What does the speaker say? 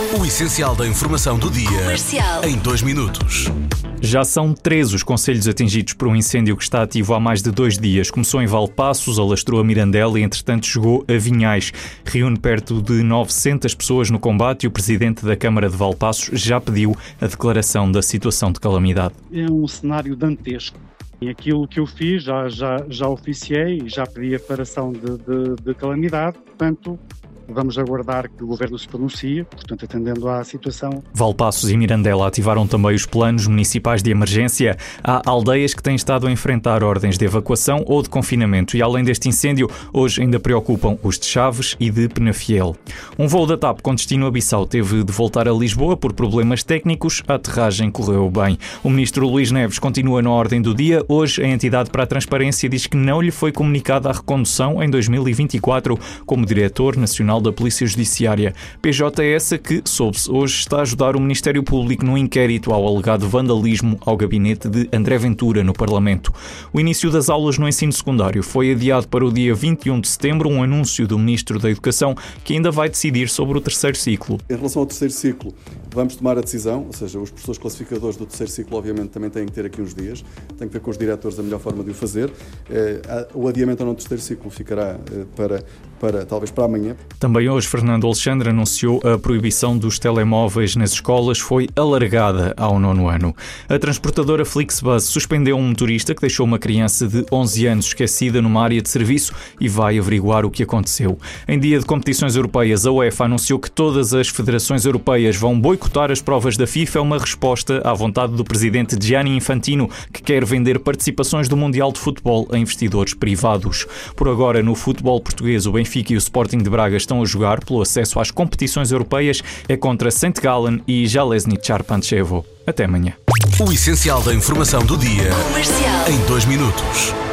O essencial da informação do dia, em 2 minutos. Já são 13 os concelhos atingidos por um incêndio que está ativo há mais de 2 dias. Começou em Valpaços, alastrou a Mirandela e, entretanto, chegou a Vinhais. Reúne perto de 900 pessoas no combate e o presidente da Câmara de Valpaços já pediu a declaração da situação de calamidade. É um cenário dantesco. E aquilo que eu fiz, já oficiei e já pedi a declaração de calamidade, portanto, vamos aguardar que o Governo se pronuncie, portanto, atendendo à situação. Valpaços e Mirandela ativaram também os planos municipais de emergência. Há aldeias que têm estado a enfrentar ordens de evacuação ou de confinamento e, além deste incêndio, hoje ainda preocupam os de Chaves e de Penafiel. Um voo da TAP com destino a Bissau teve de voltar a Lisboa por problemas técnicos. A aterragem correu bem. O ministro Luís Neves continua na ordem do dia. Hoje, a entidade para a transparência diz que não lhe foi comunicada a recondução em 2024 como diretor nacional da Polícia Judiciária. PJ é essa que, soube-se hoje, está a ajudar o Ministério Público no inquérito ao alegado vandalismo ao gabinete de André Ventura no Parlamento. O início das aulas no ensino secundário foi adiado para o dia 21 de setembro, um anúncio do Ministro da Educação que ainda vai decidir sobre o terceiro ciclo. Em relação ao terceiro ciclo, vamos tomar a decisão, ou seja, os professores classificadores do terceiro ciclo obviamente também têm que ter aqui uns dias, têm que ver com os diretores a melhor forma de o fazer. O adiamento ao não terceiro ciclo ficará talvez para amanhã. Também hoje, Fernando Alexandre anunciou a proibição dos telemóveis nas escolas foi alargada ao 9º ano. A transportadora Flixbus suspendeu um motorista que deixou uma criança de 11 anos esquecida numa área de serviço e vai averiguar o que aconteceu. Em dia de competições europeias, a UEFA anunciou que todas as federações europeias vão boicotar as provas da FIFA, uma resposta à vontade do presidente Gianni Infantino, que quer vender participações do Mundial de Futebol a investidores privados. Por agora, no futebol português, o Benfica e o Sporting de Braga estão a jogar pelo acesso às competições europeias, é contra St. Gallen e Jalezny Charpanchevo. Até amanhã. O essencial da informação do dia, em 2 minutos.